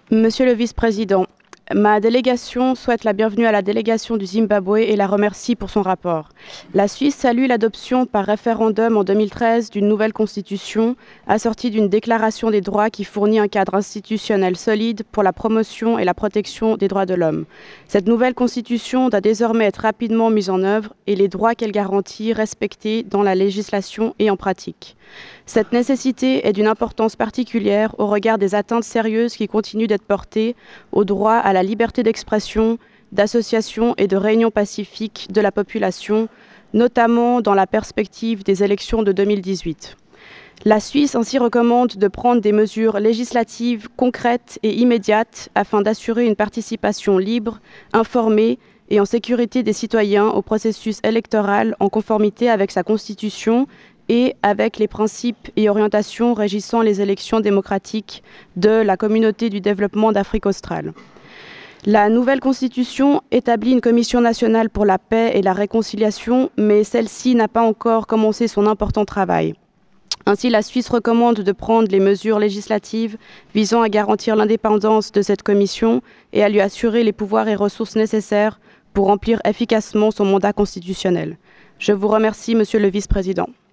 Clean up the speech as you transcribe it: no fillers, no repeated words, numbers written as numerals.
Monsieur le vice-président, ma délégation souhaite la bienvenue à la délégation du Zimbabwe et la remercie pour son rapport. La Suisse salue l'adoption par référendum en 2013 d'une nouvelle constitution assortie d'une déclaration des droits qui fournit un cadre institutionnel solide pour la promotion et la protection des droits de l'homme. Cette nouvelle constitution doit désormais être rapidement mise en œuvre et les droits qu'elle garantit respectés dans la législation et en pratique. Cette nécessité est d'une importance particulière au regard des atteintes sérieuses qui continuent d'être portées au droit à la liberté d'expression, d'association et de réunion pacifique de la population, notamment dans la perspective des élections de 2018. La Suisse ainsi recommande de prendre des mesures législatives concrètes et immédiates afin d'assurer une participation libre, informée et en sécurité des citoyens au processus électoral en conformité avec sa constitution et avec les principes et orientations régissant les élections démocratiques de la Communauté du développement d'Afrique australe. La nouvelle constitution établit une commission nationale pour la paix et la réconciliation, mais celle-ci n'a pas encore commencé son important travail. Ainsi, la Suisse recommande de prendre les mesures législatives visant à garantir l'indépendance de cette commission et à lui assurer les pouvoirs et ressources nécessaires pour remplir efficacement son mandat constitutionnel. Je vous remercie, Monsieur le vice-président.